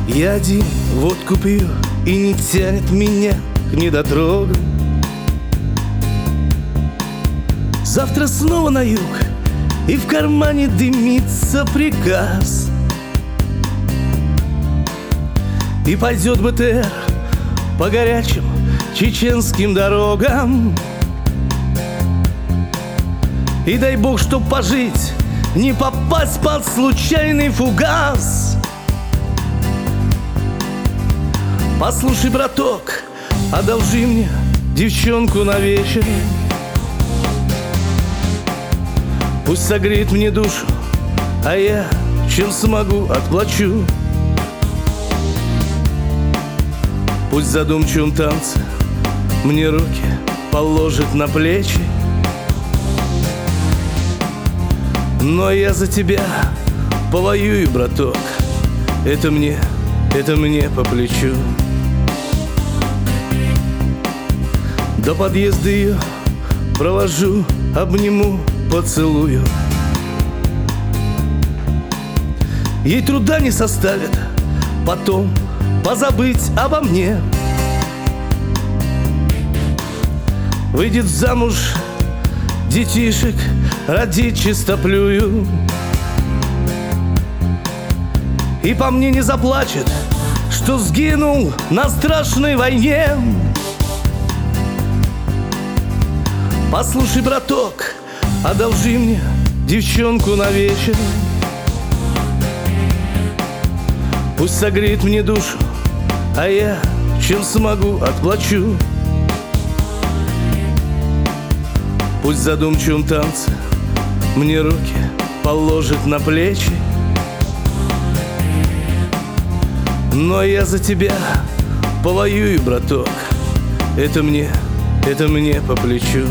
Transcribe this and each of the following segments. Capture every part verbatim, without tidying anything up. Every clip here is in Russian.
Я один водку пью, и не тянет меня к недотрогам. Завтра снова на юг, и в кармане дымится приказ. И пойдет бэ тэ эр по горячим чеченским дорогам. И дай бог, чтоб пожить, не попасть под случайный фугас. Послушай, браток, одолжи мне девчонку на вечер. Пусть согреет мне душу, а я, чем смогу, отплачу. Пусть в задумчивом танце мне руки положит на плечи. Но я за тебя повоюю, браток. Это мне, это мне по плечу. До подъезда ее провожу, обниму, поцелую. Ей труда не составит потом позабыть обо мне. Выйдет замуж, детишек родит чистоплюю. И по мне не заплачет, что сгинул на страшной войне. Послушай, браток, одолжи мне девчонку на вечер. Пусть согреет мне душу, а я, чем смогу, отплачу. Пусть в задумчивом танце мне руки положит на плечи. Но я за тебя повоюю, браток. Это мне, это мне по плечу.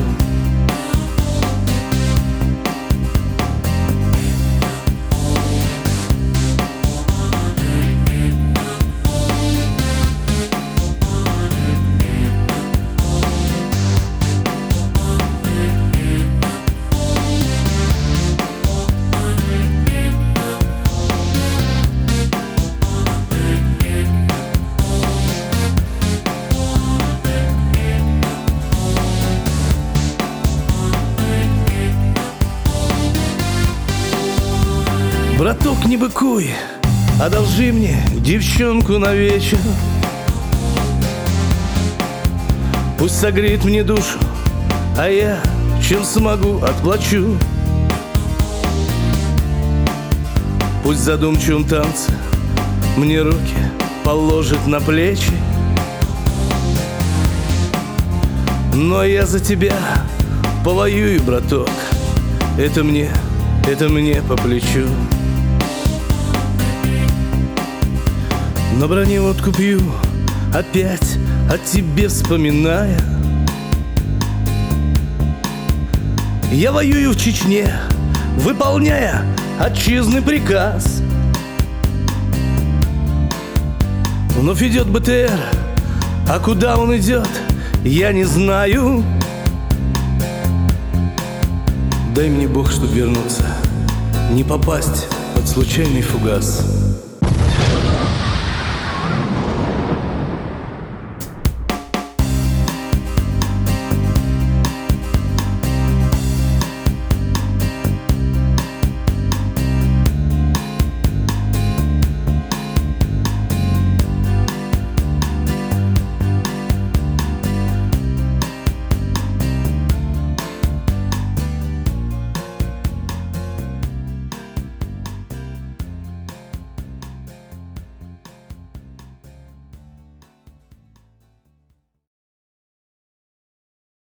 Браток, не быкуй, одолжи мне девчонку на вечер. Пусть согреет мне душу, а я, чем смогу, отплачу. Пусть в задумчивом танце мне руки положит на плечи. Но я за тебя повоюю, браток. Это мне, это мне по плечу. На броне водку пью, опять о тебе вспоминая. Я воюю в Чечне, выполняя отчизный приказ. Вновь идет бэ тэ эр, а куда он идет, я не знаю. Дай мне Бог, чтоб вернуться, не попасть под случайный фугас.